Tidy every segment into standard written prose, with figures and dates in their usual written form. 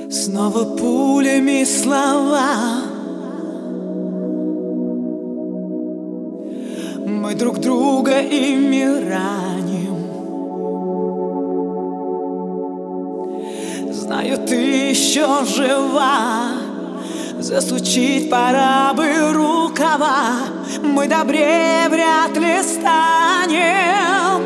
Снова пулями слова. Мы друг друга ими раним. Знаю, ты еще жива. Засучить пора бы рукава. Мы добрее вряд ли станем.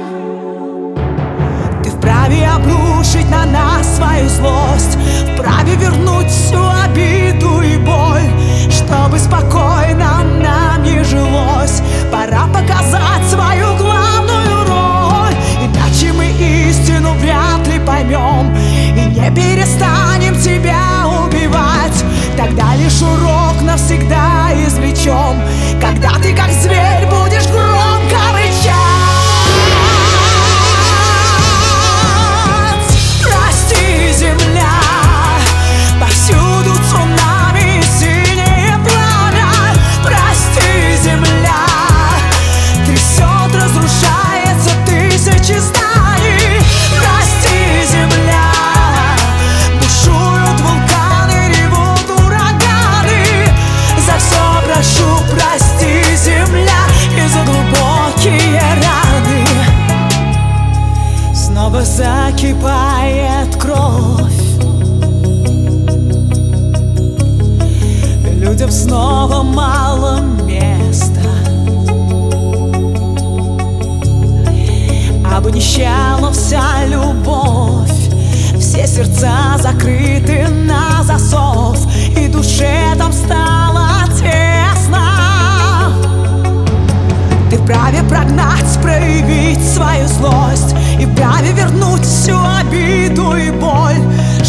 Ты вправе обрушить на нас свою злость, вправе вернуть всю обиду и боль, чтобы спокойно нам не жилось. Пора показать свою главную роль, иначе мы истину вряд ли поймем и не перестанем тебя убивать. Тогда лишь урок навсегда извлечем, когда ты как зверь будешь громко рычать. Прости, земля, повсюду цунами, синее пламя. Прости, земля, трясет, разрушается тысячи зданий. Прости, земля, бушуют вулканы, ревут ураганы. За все прошу, прости, земля, и за глубокие раны. Снова закипает кровь, людям снова мало места. Обнищала вся любовь, все сердца закрыты на засов, и душе там стало тесно. Ты вправе прогнать, проявить свою злость, и вправе вернуть всю обиду и боль,